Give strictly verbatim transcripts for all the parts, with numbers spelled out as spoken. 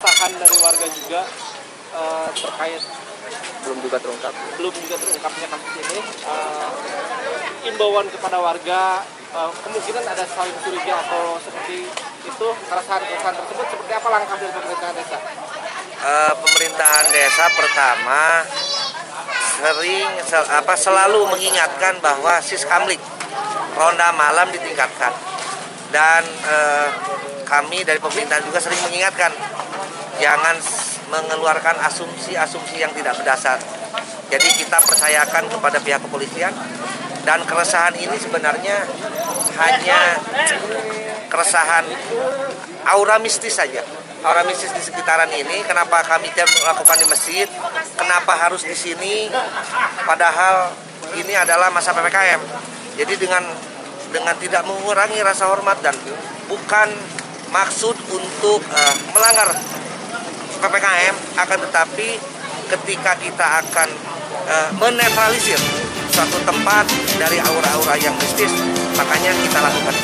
Tahan dari warga juga uh, terkait belum juga terungkap belum juga terungkapnya kasus ini. Uh, imbauan kepada warga, uh, kemungkinan ada saling curiga atau seperti itu, keresahan-keresahan tersebut seperti apa langkah dari pemerintahan desa? Uh, pemerintahan desa pertama sering sel, apa selalu mengingatkan bahwa siskamlik ronda malam ditingkatkan, dan uh, kami dari pemerintahan juga sering mengingatkan jangan mengeluarkan asumsi-asumsi yang tidak berdasar. Jadi kita percayakan kepada pihak kepolisian, dan keresahan ini sebenarnya hanya keresahan aura mistis saja. Aura mistis di sekitaran ini, kenapa kami tidak melakukan di masjid, kenapa harus di sini, padahal ini adalah masa P P K M. Jadi dengan dengan tidak mengurangi rasa hormat dan bukan maksud untuk uh, melanggar P P K M, akan tetapi ketika kita akan uh, menetralisir suatu tempat dari aura-aura yang mistis, makanya kita lakukan.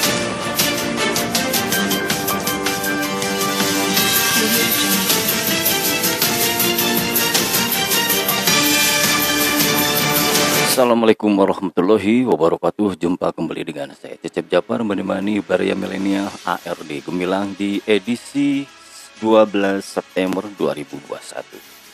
Assalamualaikum warahmatullahi wabarakatuh. Jumpa kembali dengan saya Cecep Japar menemani Baraya Milenial A R D Gemilang di edisi dua belas September dua ribu dua puluh satu.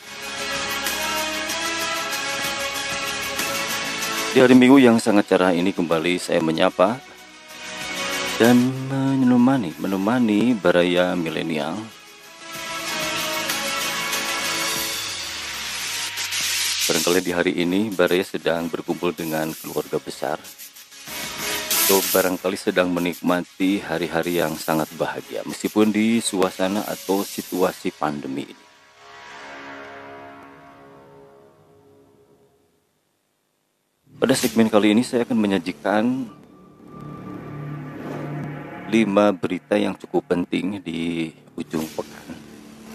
Di hari Minggu yang sangat cerah ini kembali saya menyapa dan menemani menemani Baraya Milenial. Barangkali di hari ini Baraya sedang berkumpul dengan keluarga besar, atau barangkali sedang menikmati hari-hari yang sangat bahagia meskipun di suasana atau situasi pandemi ini. Pada segmen kali ini saya akan menyajikan lima berita yang cukup penting di ujung pekan.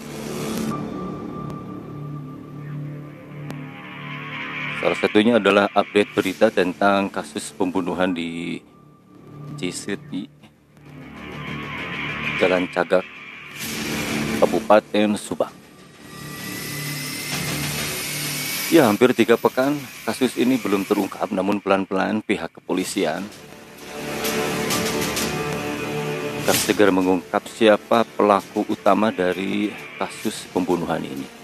Salah satunya adalah update berita tentang kasus pembunuhan di Ciseti, Jalan Cagak, Kabupaten Subang. Ya, hampir tiga pekan kasus ini belum terungkap, namun pelan-pelan pihak kepolisian akan segera mengungkap siapa pelaku utama dari kasus pembunuhan ini.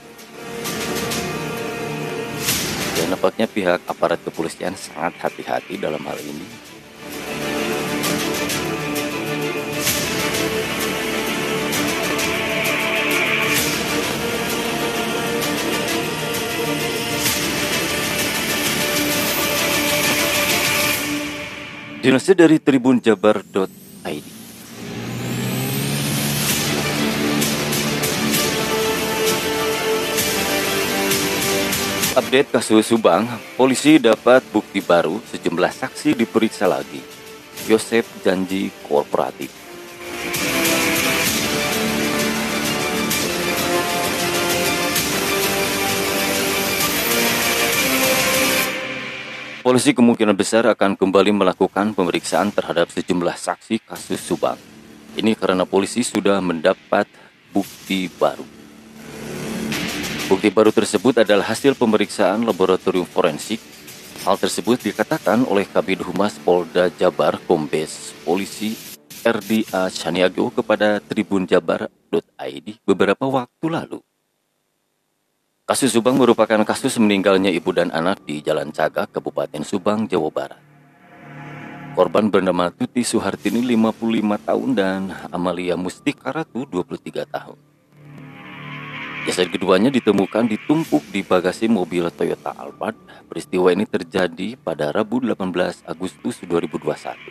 Dan nampaknya pihak aparat kepolisian sangat hati-hati dalam hal ini. Dilansir dari tribun jabar titik i d. Update kasus Subang, polisi dapat bukti baru, sejumlah saksi diperiksa lagi. Yosep janji kooperatif. Polisi kemungkinan besar akan kembali melakukan pemeriksaan terhadap sejumlah saksi kasus Subang. Ini karena polisi sudah mendapat bukti baru. Bukti baru tersebut adalah hasil pemeriksaan laboratorium forensik. Hal tersebut dikatakan oleh Kabid Humas Polda Jabar Kombes Polisi R D A Chaniago kepada tribun jabar titik i d beberapa waktu lalu. Kasus Subang merupakan kasus meninggalnya ibu dan anak di Jalan Cagak, Kabupaten Subang, Jawa Barat. Korban bernama Tuti Suhartini lima puluh lima tahun dan Amalia Mustikaratu dua puluh tiga tahun. Jasad keduanya ditemukan ditumpuk di bagasi mobil Toyota Alphard. Peristiwa ini terjadi pada Rabu delapan belas Agustus dua ribu dua puluh satu.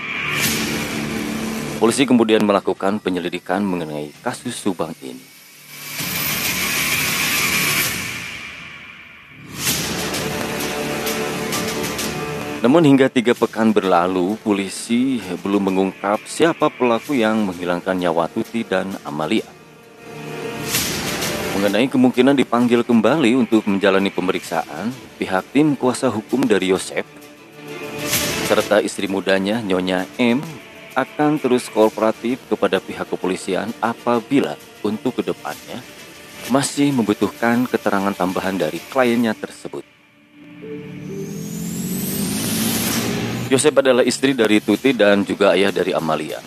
Polisi kemudian melakukan penyelidikan mengenai kasus Subang ini. Namun hingga tiga pekan berlalu, polisi belum mengungkap siapa pelaku yang menghilangkan nyawa Tuti dan Amalia. Mengenai kemungkinan dipanggil kembali untuk menjalani pemeriksaan, pihak tim kuasa hukum dari Yosep serta istri mudanya Nyonya M akan terus kooperatif kepada pihak kepolisian apabila untuk kedepannya masih membutuhkan keterangan tambahan dari kliennya tersebut. Yosef adalah istri dari Tuti dan juga ayah dari Amalia.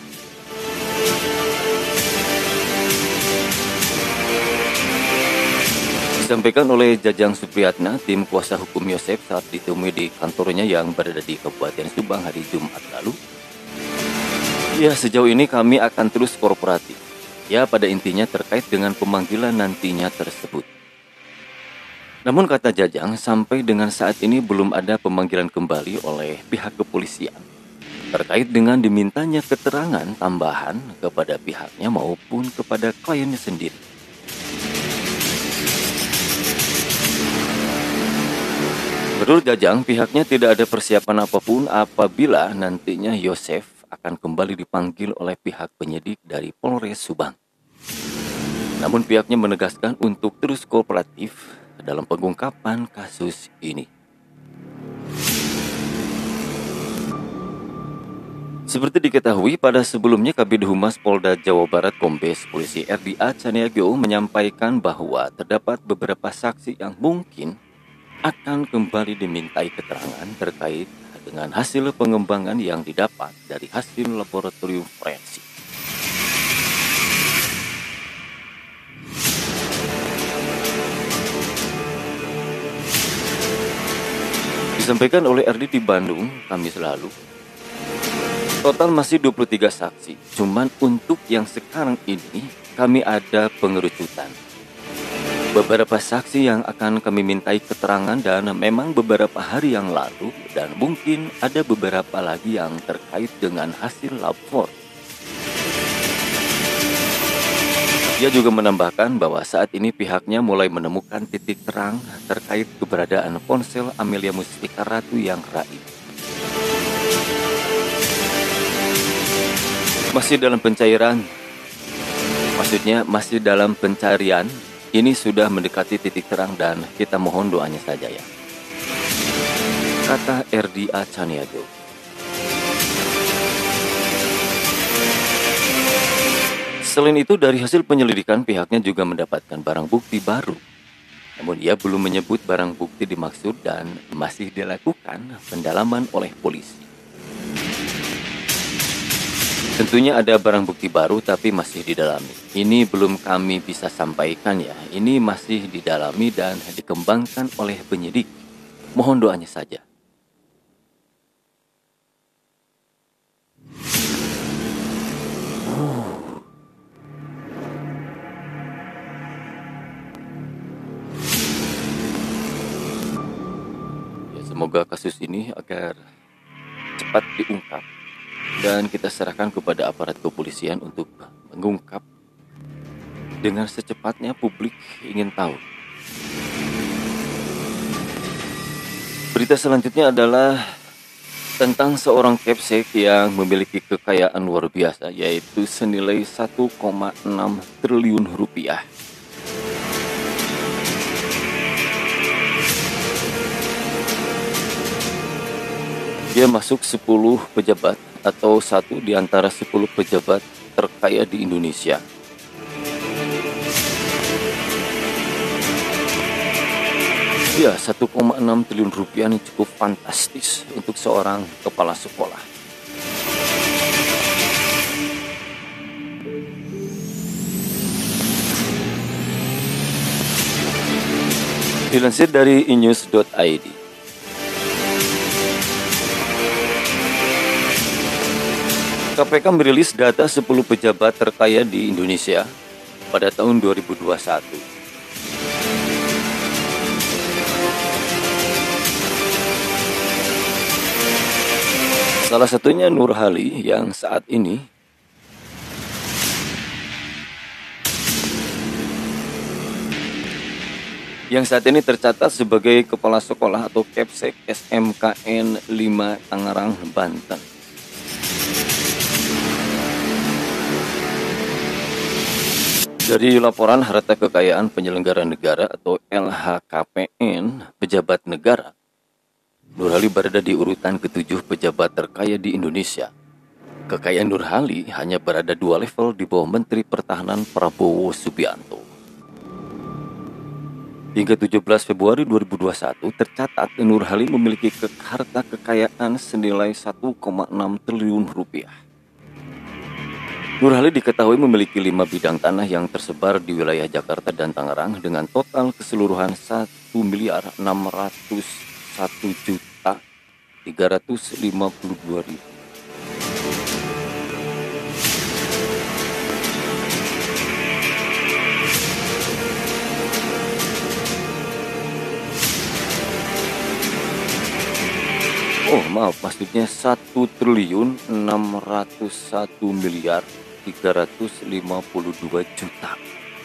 Disampaikan oleh Jajang Supriyatna, tim kuasa hukum Yosef saat ditemui di kantornya yang berada di Kabupaten Subang hari Jumat lalu. Ya, sejauh ini kami akan terus kooperatif. Ya, pada intinya terkait dengan pemanggilan nantinya tersebut. Namun kata Jajang, sampai dengan saat ini belum ada pemanggilan kembali oleh pihak kepolisian terkait dengan dimintanya keterangan tambahan kepada pihaknya maupun kepada kliennya sendiri. Menurut Jajang, pihaknya tidak ada persiapan apapun apabila nantinya Yosef akan kembali dipanggil oleh pihak penyidik dari Polres Subang. Namun pihaknya menegaskan untuk terus kooperatif dalam pengungkapan kasus ini. Seperti diketahui, pada sebelumnya Kabid Humas Polda Jawa Barat Kombes Polisi R D A Caniago menyampaikan bahwa terdapat beberapa saksi yang mungkin akan kembali dimintai keterangan terkait dengan hasil pengembangan yang didapat dari hasil laboratorium forensik. Disampaikan oleh R D di Bandung, Kamis lalu, total masih dua puluh tiga saksi. Cuman untuk yang sekarang ini kami ada pengerucutan. Beberapa saksi yang akan kami mintai keterangan dan memang beberapa hari yang lalu, dan mungkin ada beberapa lagi yang terkait dengan hasil lapor. Dia juga menambahkan bahwa saat ini pihaknya mulai menemukan titik terang terkait keberadaan ponsel Amelia Mustika Ratu yang raib. Masih dalam pencairan, maksudnya masih dalam pencarian. Ini sudah mendekati titik terang dan kita mohon doanya saja ya, kata R D A Caniago. Selain itu, dari hasil penyelidikan pihaknya juga mendapatkan barang bukti baru. Namun ia belum menyebut barang bukti dimaksud dan masih dilakukan pendalaman oleh polisi. Tentunya ada barang bukti baru tapi masih didalami. Ini belum kami bisa sampaikan ya. Ini masih didalami dan dikembangkan oleh penyidik. Mohon doanya saja. Ya, semoga kasus ini agar cepat diungkap dan kita serahkan kepada aparat kepolisian untuk mengungkap dengan secepatnya. Publik ingin tahu. Berita selanjutnya adalah tentang seorang capsek yang memiliki kekayaan luar biasa, yaitu senilai satu koma enam triliun rupiah. Dia masuk sepuluh pejabat atau satu di antara sepuluh pejabat terkaya di Indonesia. Ya, satu koma enam triliun rupiah ini cukup fantastis untuk seorang kepala sekolah. Dilansir dari i news dot i d. K P K merilis data sepuluh pejabat terkaya di Indonesia pada tahun dua ribu dua puluh satu. Salah satunya Nurhali yang saat ini yang saat ini tercatat sebagai kepala sekolah atau Capsek S M K N lima Tangerang, Banten. Dari laporan harta kekayaan penyelenggara negara atau L H K P N pejabat negara, Nurhali berada di urutan ketujuh pejabat terkaya di Indonesia. kekayaan Nurhali hanya berada dua level di bawah Menteri Pertahanan Prabowo Subianto. Hingga tujuh belas Februari dua ribu dua puluh satu tercatat Nurhali memiliki ke harta kekayaan senilai satu koma enam triliun rupiah. Nurhali diketahui memiliki lima bidang tanah yang tersebar di wilayah Jakarta dan Tangerang dengan total keseluruhan satu miliar enam ratus satu juta tiga ratus lima puluh dua ribu. Oh maaf, maksudnya satu triliun enam ratus satu miliar tiga ratus lima puluh dua juta.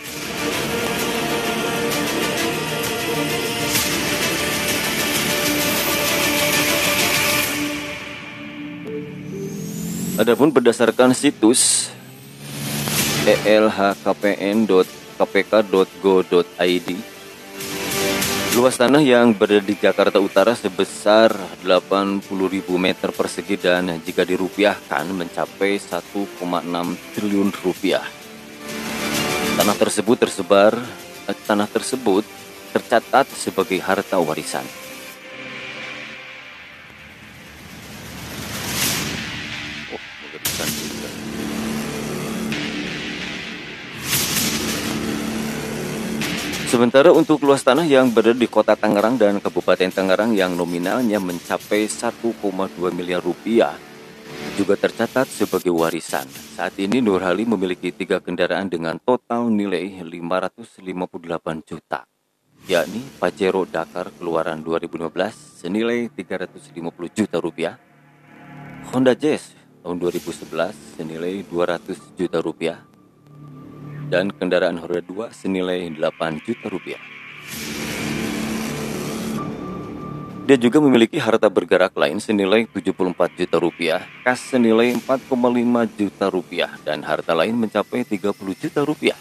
Adapun berdasarkan situs e l h k p n titik k p k titik go titik i d, luas tanah yang berada di Jakarta Utara sebesar delapan puluh ribu meter persegi dan jika dirupiahkan mencapai satu koma enam triliun rupiah. Tanah tersebut tersebar, eh, tanah tersebut tercatat sebagai harta warisan. Oh, mengerikan juga. Sementara untuk luas tanah yang berada di Kota Tangerang dan Kabupaten Tangerang yang nominalnya mencapai satu koma dua miliar rupiah juga tercatat sebagai warisan. Saat ini Nurhali memiliki tiga kendaraan dengan total nilai lima ratus lima puluh delapan juta, yakni Pajero Dakar keluaran dua ribu lima belas senilai tiga ratus lima puluh juta rupiah, Honda Jazz tahun dua ribu sebelas senilai dua ratus juta rupiah, dan kendaraan Honda dua senilai delapan juta rupiah. Dia juga memiliki harta bergerak lain senilai tujuh puluh empat juta rupiah, kas senilai empat koma lima juta rupiah, dan harta lain mencapai tiga puluh juta rupiah.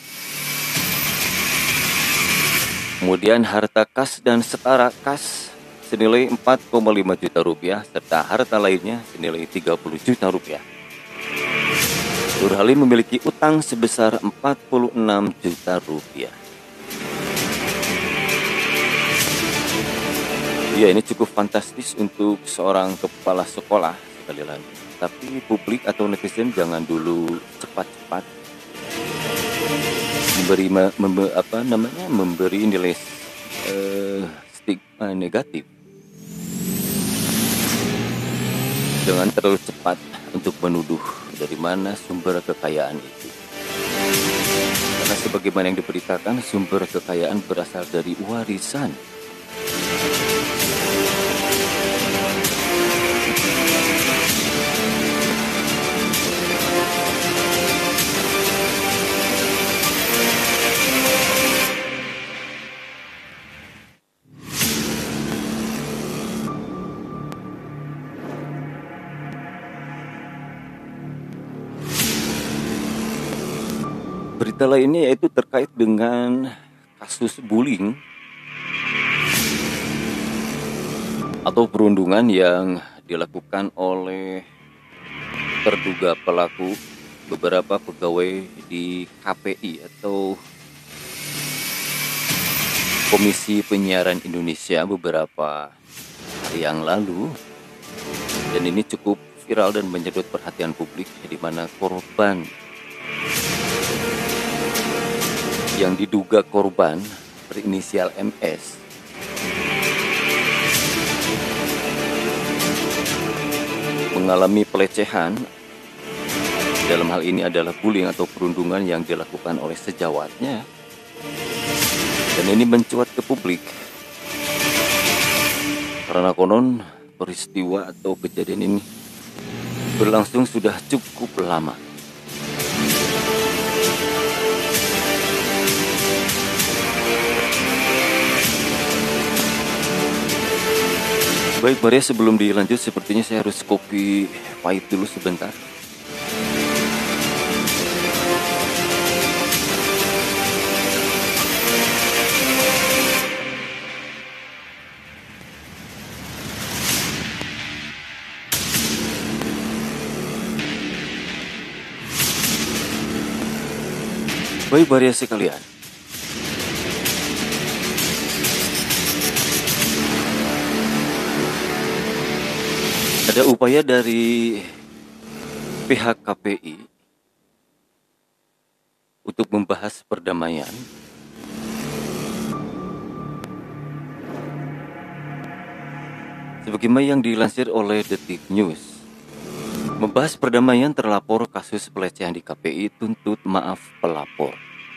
Kemudian harta kas dan setara kas senilai empat koma lima juta rupiah, serta harta lainnya senilai tiga puluh juta rupiah. Nurhali memiliki utang sebesar empat puluh enam juta rupiah. Ya, ini cukup fantastis untuk seorang kepala sekolah sekali lagi. Tapi publik atau netizen jangan dulu cepat-cepat memberi membe, apa namanya memberi nilai eh, stigma negatif. Jangan terlalu cepat untuk menuduh dari mana sumber kekayaan itu. Karena sebagaimana yang diberitakan, sumber kekayaan berasal dari warisan. Berita lainnya yaitu terkait dengan kasus bullying atau perundungan yang dilakukan oleh terduga pelaku beberapa pegawai di K P I atau Komisi Penyiaran Indonesia beberapa hari yang lalu, dan ini cukup viral dan menyedot perhatian publik, di mana korban yang diduga korban berinisial M S mengalami pelecehan. Dalam hal ini adalah bullying atau perundungan yang dilakukan oleh sejawatnya, dan ini mencuat ke publik karena konon peristiwa atau kejadian ini berlangsung sudah cukup lama. Baik Maria, sebelum dilanjut sepertinya saya harus kopi pahit dulu sebentar. Baik Baria sekalian, ada upaya dari pihak K P I untuk membahas perdamaian. Sebagaimana yang dilansir oleh Detik News, membahas perdamaian terlapor kasus pelecehan di K P I tuntut maaf pelapor.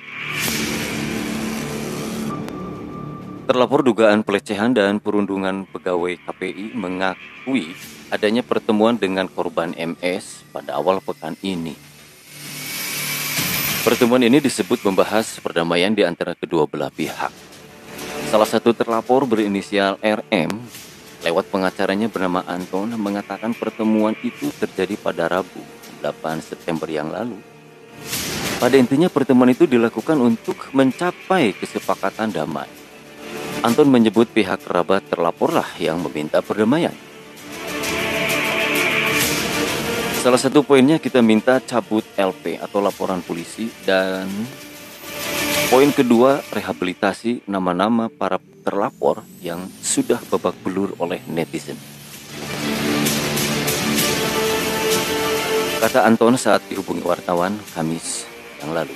Terlapor dugaan pelecehan dan perundungan pegawai K P I mengakui adanya pertemuan dengan korban M S pada awal pekan ini. Pertemuan ini disebut membahas perdamaian di antara kedua belah pihak. Salah satu terlapor berinisial R M lewat pengacaranya bernama Anton mengatakan pertemuan itu terjadi pada Rabu delapan September yang lalu. Pada intinya pertemuan itu dilakukan untuk mencapai kesepakatan damai. Anton menyebut pihak kerabat terlaporlah yang meminta perdamaian. Salah satu poinnya kita minta cabut L P atau laporan polisi, dan poin kedua rehabilitasi nama-nama para terlapor yang sudah babak belur oleh netizen. Kata Anton saat dihubungi wartawan Kamis yang lalu.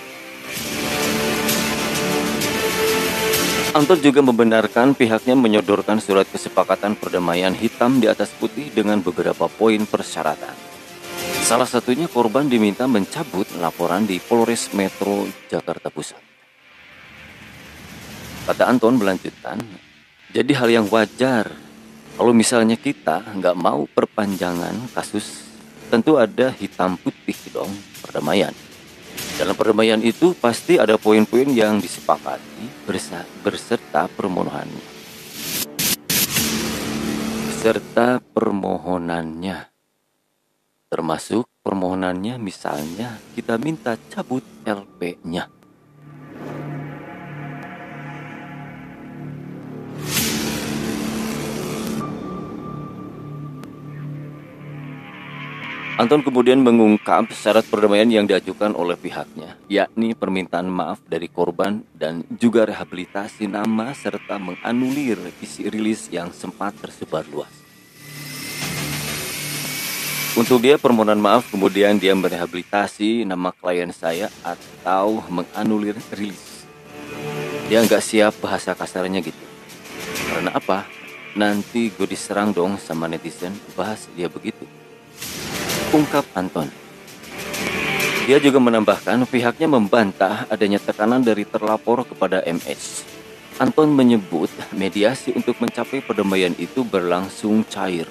Anton juga membenarkan pihaknya menyodorkan surat kesepakatan perdamaian hitam di atas putih dengan beberapa poin persyaratan. Salah satunya korban diminta mencabut laporan di Polres Metro Jakarta Pusat. Kata Anton melanjutkan, jadi hal yang wajar kalau misalnya kita nggak mau perpanjangan kasus, tentu ada hitam putih dong perdamaian. Dalam perdamaian itu pasti ada poin-poin yang disepakati berserta permohonannya. Serta permohonannya. Termasuk permohonannya misalnya kita minta cabut L P-nya. Anton kemudian mengungkap syarat perdamaian yang diajukan oleh pihaknya, yakni permintaan maaf dari korban dan juga rehabilitasi nama serta menganulir isi rilis yang sempat tersebar luas. Untuk dia permohonan maaf, kemudian dia merehabilitasi nama klien saya atau menganulir rilis. Dia nggak siap bahasa kasarnya gitu. Karena apa? Nanti gue diserang dong sama netizen, bahas dia begitu. Ungkap Anton. Dia juga menambahkan pihaknya membantah adanya tekanan dari terlapor kepada M S. Anton menyebut mediasi untuk mencapai perdamaian itu berlangsung cair.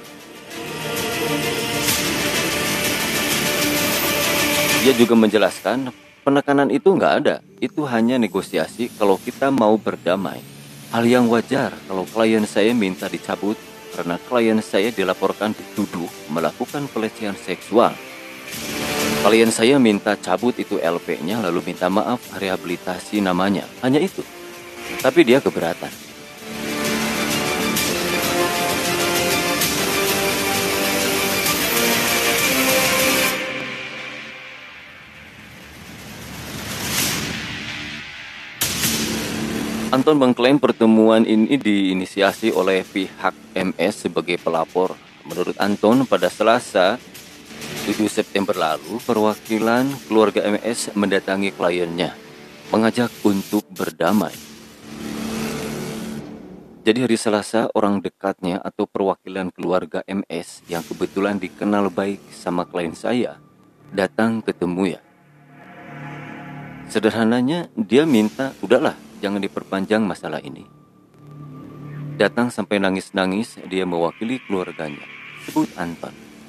Dia juga menjelaskan penekanan itu nggak ada, itu hanya negosiasi kalau kita mau berdamai. Hal yang wajar kalau klien saya minta dicabut karena klien saya dilaporkan dituduh melakukan pelecehan seksual. Klien saya minta cabut itu L P-nya lalu minta maaf rehabilitasi namanya. Hanya itu. Tapi dia keberatan. Anton mengklaim pertemuan ini diinisiasi oleh pihak M S sebagai pelapor. Menurut Anton, pada Selasa tujuh September lalu, perwakilan keluarga M S mendatangi kliennya, mengajak untuk berdamai. Jadi hari Selasa, orang dekatnya atau perwakilan keluarga M S yang kebetulan dikenal baik sama klien saya, datang ketemu ya. Sederhananya, dia minta, udahlah, jangan diperpanjang masalah ini. Datang sampai nangis-nangis, dia mewakili keluarganya. Sebut Anton.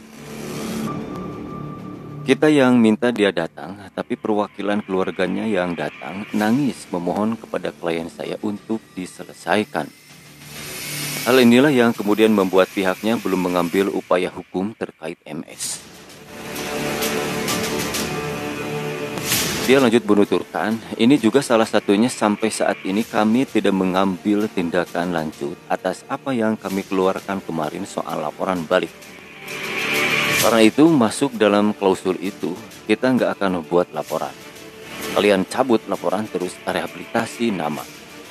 Kita yang minta dia datang, tapi perwakilan keluarganya yang datang nangis memohon kepada klien saya untuk diselesaikan. Hal inilah yang kemudian membuat pihaknya belum mengambil upaya hukum terkait M S. Dia lanjut menuturkan, ini juga salah satunya sampai saat ini kami tidak mengambil tindakan lanjut atas apa yang kami keluarkan kemarin soal laporan balik. Karena itu masuk dalam klausul itu, kita nggak akan membuat laporan. Kalian cabut laporan terus rehabilitasi nama.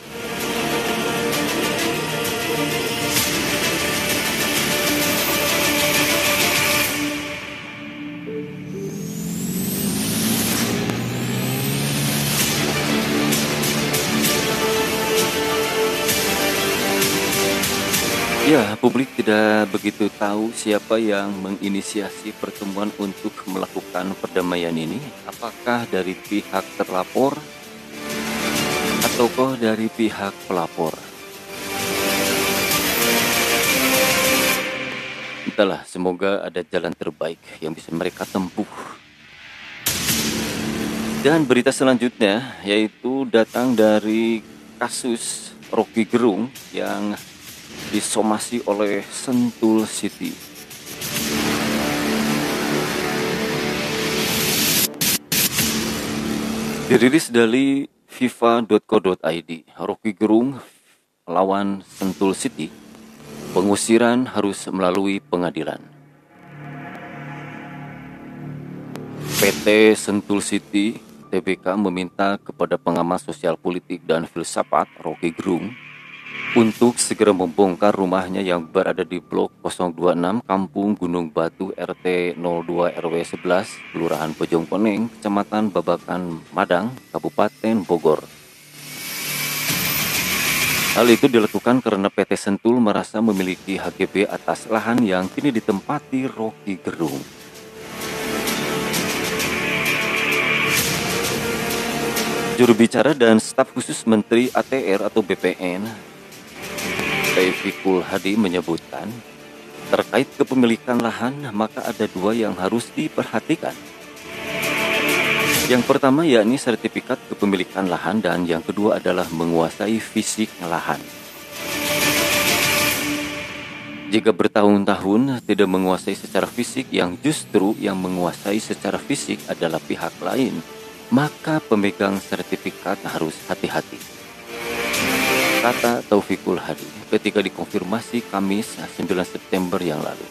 Ya, publik tidak begitu tahu siapa yang menginisiasi pertemuan untuk melakukan perdamaian ini. Apakah dari pihak terlapor ataukah dari pihak pelapor? Entahlah, semoga ada jalan terbaik yang bisa mereka tempuh. Dan berita selanjutnya yaitu datang dari kasus Rocky Gerung yang disomasi oleh Sentul City. Dirilis dari fifa dot co dot i d, Rocky Gerung lawan Sentul City, pengusiran harus melalui pengadilan. P T Sentul City T B K meminta kepada pengamat sosial politik dan filsafat Rocky Gerung untuk segera membongkar rumahnya yang berada di blok nol dua enam Kampung Gunung Batu R T nol dua R W sebelas Kelurahan Bojongkoneng, Kecamatan Babakan Madang, Kabupaten Bogor. Hal itu dilakukan karena P T Sentul merasa memiliki H G B atas lahan yang kini ditempati Rocky Gerung. Juru bicara dan staf khusus Menteri A T R atau B P N Taufikul Hadi menyebutkan, terkait kepemilikan lahan maka ada dua yang harus diperhatikan. Yang pertama yakni sertifikat kepemilikan lahan dan yang kedua adalah menguasai fisik lahan. Jika bertahun-tahun tidak menguasai secara fisik, yang justru yang menguasai secara fisik adalah pihak lain, maka pemegang sertifikat harus hati-hati, kata Taufikul Hadi ketika dikonfirmasi Kamis sembilan September yang lalu.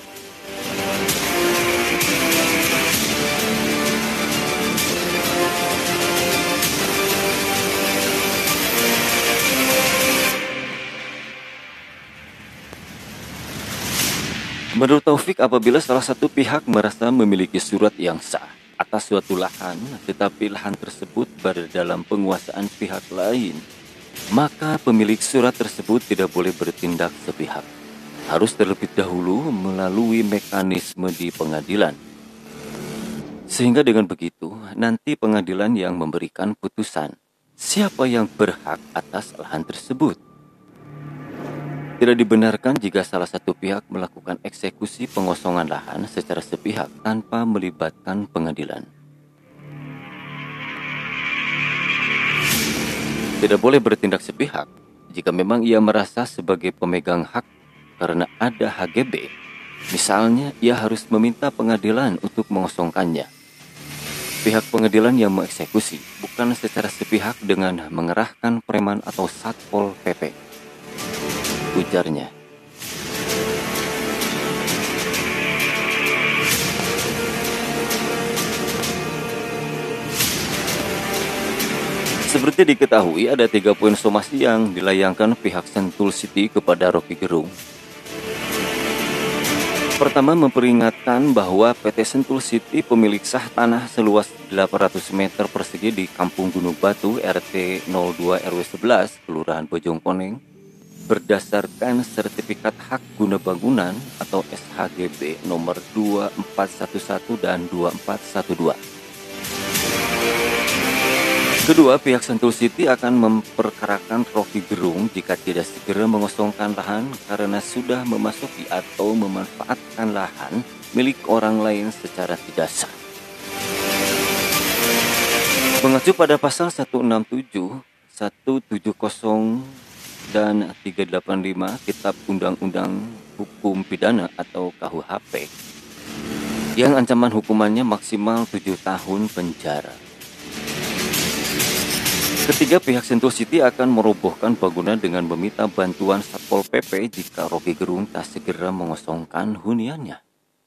Menurut Taufik, apabila salah satu pihak merasa memiliki surat yang sah atas suatu lahan, tetapi lahan tersebut berada dalam penguasaan pihak lain, maka pemilik surat tersebut tidak boleh bertindak sepihak. Harus terlebih dahulu melalui mekanisme di pengadilan. Sehingga dengan begitu, nanti pengadilan yang memberikan putusan siapa yang berhak atas lahan tersebut. Tidak dibenarkan jika salah satu pihak melakukan eksekusi pengosongan lahan secara sepihak tanpa melibatkan pengadilan. Tidak boleh bertindak sepihak jika memang ia merasa sebagai pemegang hak karena ada H G B. Misalnya, ia harus meminta pengadilan untuk mengosongkannya. Pihak pengadilan yang mengeksekusi, bukan secara sepihak dengan mengerahkan preman atau satpol P P, ujarnya. Seperti diketahui, ada tiga poin somasi yang dilayangkan pihak Sentul City kepada Rocky Gerung. Pertama, memperingatkan bahwa P T Sentul City pemilik sah tanah seluas delapan ratus meter persegi di Kampung Gunung Batu R T nol dua R W sebelas Kelurahan Bojongkoneng berdasarkan sertifikat hak guna bangunan atau S H G B nomor dua empat satu satu dan dua empat satu dua. Kedua, pihak Sentul City akan memperkarakan Rocky Gerung jika tidak segera mengosongkan lahan karena sudah memasuki atau memanfaatkan lahan milik orang lain secara tidak sah. Mengacu pada pasal seratus enam puluh tujuh, seratus tujuh puluh dan tiga delapan lima Kitab Undang-Undang Hukum Pidana atau K U H P yang ancaman hukumannya maksimal tujuh tahun penjara. Ketiga, pihak Sentul City akan merobohkan bangunan dengan meminta bantuan Satpol P P jika Rocky Gerung tak segera mengosongkan huniannya.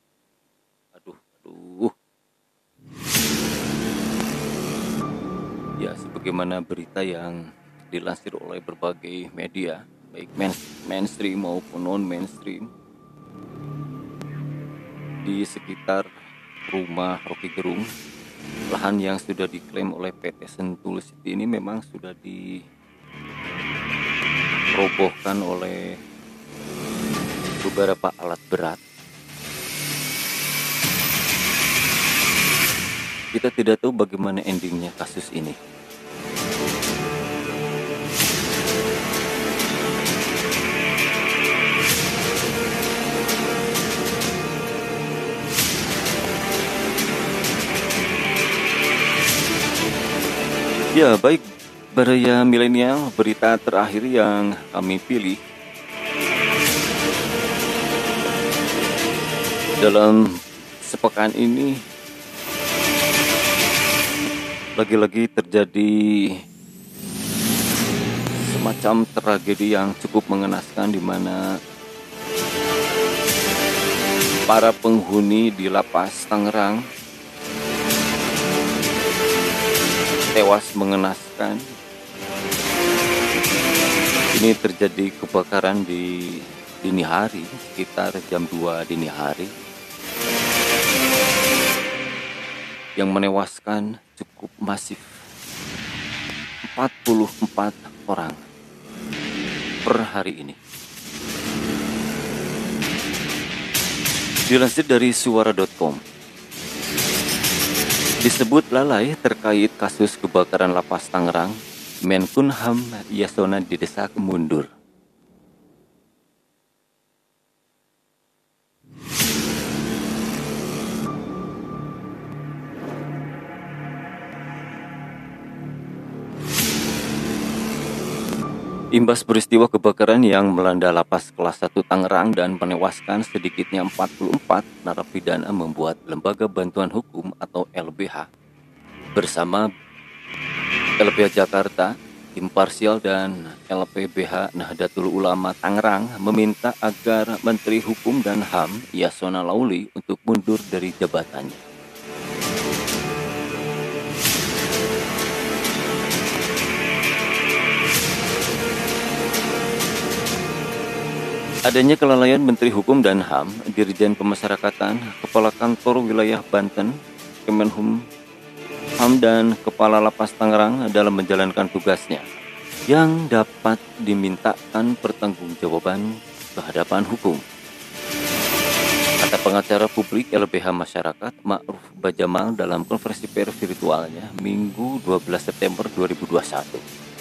Aduh, aduh. Ya, sebagaimana berita yang dilansir oleh berbagai media, baik main, mainstream maupun non-mainstream, di sekitar rumah Rocky Gerung, lahan yang sudah diklaim oleh P T Sentul City ini memang sudah dirobohkan oleh beberapa alat berat. Kita tidak tahu bagaimana endingnya kasus ini. Ya, baik, Baraya Milenial, berita terakhir yang kami pilih dalam sepekan ini lagi-lagi terjadi semacam tragedi yang cukup mengenaskan, di mana para penghuni di Lapas Tangerang tewas mengenaskan. Ini terjadi kebakaran di dini hari, sekitar jam dua dini hari, yang menewaskan cukup masif, empat puluh empat orang per hari ini. Dilansir dari suara titik com, disebut lalai terkait kasus kebakaran Lapas Tangerang, Menkumham Yasona didesak mundur. Imbas peristiwa kebakaran yang melanda Lapas Kelas satu Tangerang dan menewaskan sedikitnya empat puluh empat narapidana, membuat Lembaga Bantuan Hukum atau L B H bersama L B H Jakarta, Imparsial, dan L P B H Nahdlatul Ulama Tangerang meminta agar Menteri Hukum dan H A M Yasona Laoly untuk mundur dari jabatannya. Adanya kelalaian Menteri Hukum dan H A M, Dirjen Pemasyarakatan, Kepala Kantor Wilayah Banten, Kemenhum H A M, dan Kepala Lapas Tangerang dalam menjalankan tugasnya, yang dapat dimintakan pertanggungjawaban ke hadapan hukum, kata pengacara publik L B H Masyarakat Ma'ruf Bajamal dalam konferensi pers virtualnya Minggu dua belas September dua ribu dua puluh satu.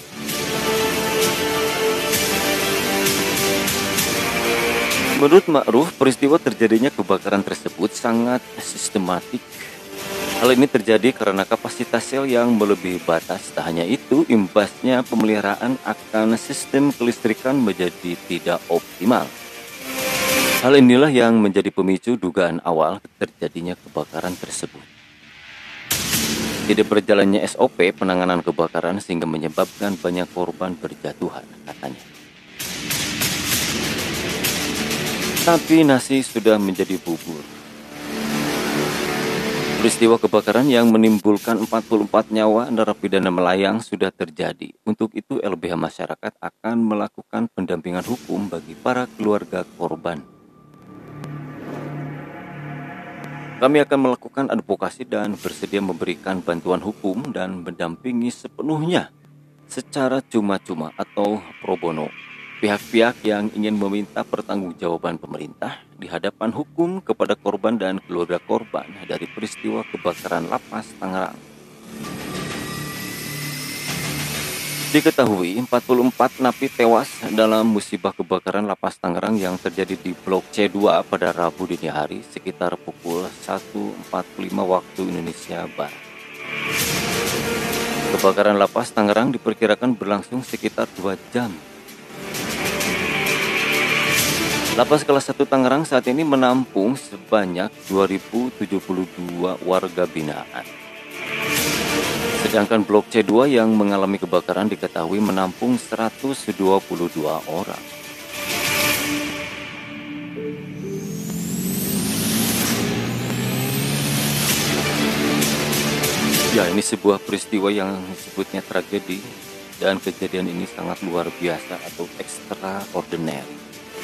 Menurut Ma'ruf, peristiwa terjadinya kebakaran tersebut sangat sistematik. Hal ini terjadi karena kapasitas sel yang melebihi batas. Tak hanya itu, imbasnya pemeliharaan akan sistem kelistrikan menjadi tidak optimal. Hal inilah yang menjadi pemicu dugaan awal terjadinya kebakaran tersebut. Tidak berjalannya S O P penanganan kebakaran sehingga menyebabkan banyak korban berjatuhan, katanya. Tapi nasi sudah menjadi bubur. Peristiwa kebakaran yang menimbulkan empat puluh empat nyawa narapidana melayang sudah terjadi. Untuk itu L B H Masyarakat akan melakukan pendampingan hukum bagi para keluarga korban. Kami akan melakukan advokasi dan bersedia memberikan bantuan hukum dan mendampingi sepenuhnya secara cuma-cuma atau pro bono pihak-pihak yang ingin meminta pertanggungjawaban pemerintah di hadapan hukum kepada korban dan keluarga korban dari peristiwa kebakaran Lapas Tangerang. Diketahui empat puluh empat napi tewas dalam musibah kebakaran Lapas Tangerang yang terjadi di Blok C dua pada Rabu dini hari sekitar pukul satu empat puluh lima waktu Indonesia Barat. Kebakaran Lapas Tangerang diperkirakan berlangsung sekitar dua jam. Lapas Kelas satu Tangerang saat ini menampung sebanyak dua ribu tujuh puluh dua warga binaan. Sedangkan Blok C dua yang mengalami kebakaran diketahui menampung seratus dua puluh dua orang. Ya, ini sebuah peristiwa yang disebutnya tragedi, dan kejadian ini sangat luar biasa atau extraordinary.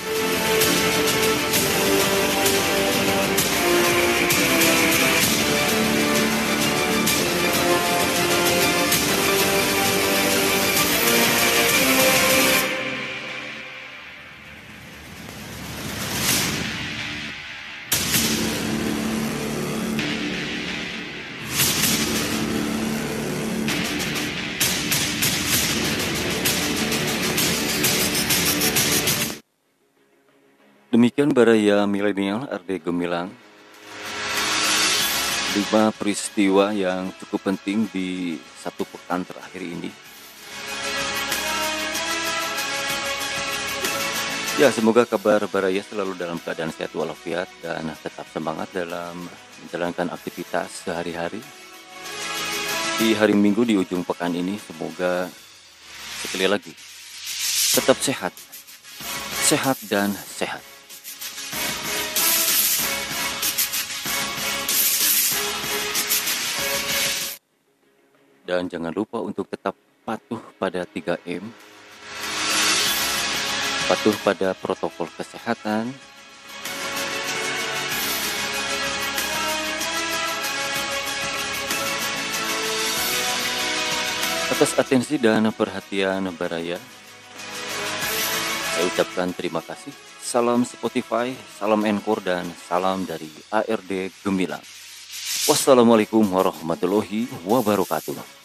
Demikian Baraya Milenial R D Gemilang, lima peristiwa yang cukup penting di satu pekan terakhir ini. Ya, semoga kabar Baraya selalu dalam keadaan sehat walafiat dan tetap semangat dalam menjalankan aktivitas sehari-hari. Di hari Minggu di ujung pekan ini, semoga sekali lagi tetap sehat, sehat dan sehat. Dan jangan lupa untuk tetap patuh pada tiga M, patuh pada protokol kesehatan, atas atensi dan perhatian Baraya. Saya ucapkan terima kasih. Salam Spotify, salam Anchor, dan salam dari A R D Gemilang. Wassalamualaikum warahmatullahi wabarakatuh.